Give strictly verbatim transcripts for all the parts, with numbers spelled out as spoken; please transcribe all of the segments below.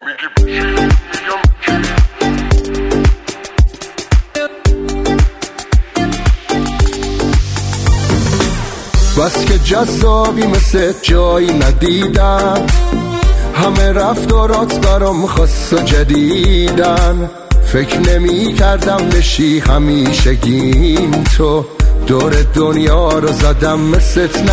بس که جذابی مثل جایی ندیدم، همه رفتارات برام خاص و جدیدن. فکر نمی کردم بشی همیشگیم، تو دور دنیا رو زدم مثلت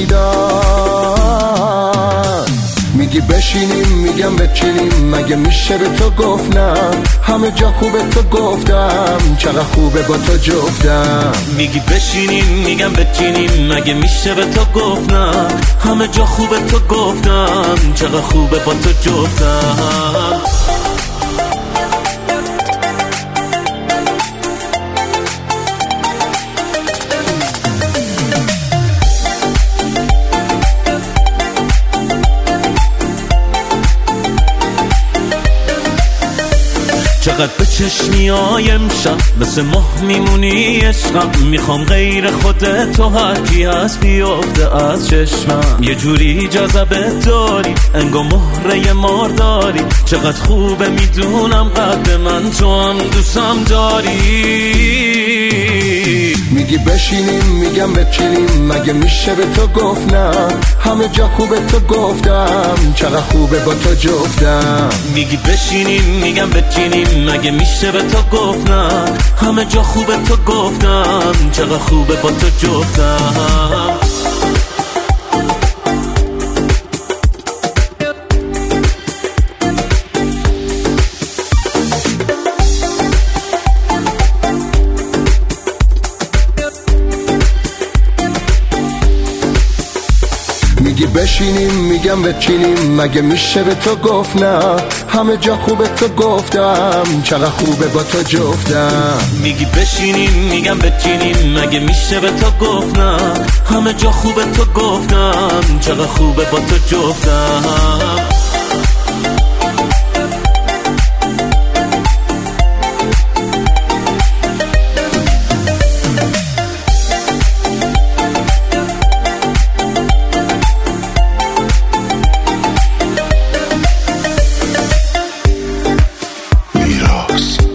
ندیدم. میگی بشینیم میگم بچینیم، مگه میشه به تو گفت نه؟ همه جا خوبه تو گفتم، چقدر خوبه با تو جفتم. میگی بشینیم میگم بچینیم، مگه میشه به تو گفت نه؟ همه جا خوبه تو گفتم، چقدر خوبه با تو جفتم. چقدر به چشمی های امشب مثل ماه میمونی عشقم. میخوام غیر خودت تو هر کی هست بیافته از چشمم. یه جوری جذبت داری انگار مهره مار داری. چقدر خوبه میدونم قد من تو هم دوستم داری. میگی بشینیم میگم بچینیم، مگه میشه به تو گفت نه؟ همه جا خوبه تو گفتم، چقدر خوبه با تو جفتم. میگی بشینیم میگم بچینیم، مگه میشه به تو گفت نه؟ همه جا خوبه تو گفتم، چقدر خوبه با تو جفتم. میگی بشینیم میگم بچینیم، مگه میشه به تو گفت نه؟ همه جا خوبه تو گفتم، چقدر خوبه با تو جفتم. میگی بشینیم میگم بچینیم، مگه میشه به تو گفت نه؟ همه جا خوبه تو گفتم، چقدر خوبه با تو جفتم. Miros.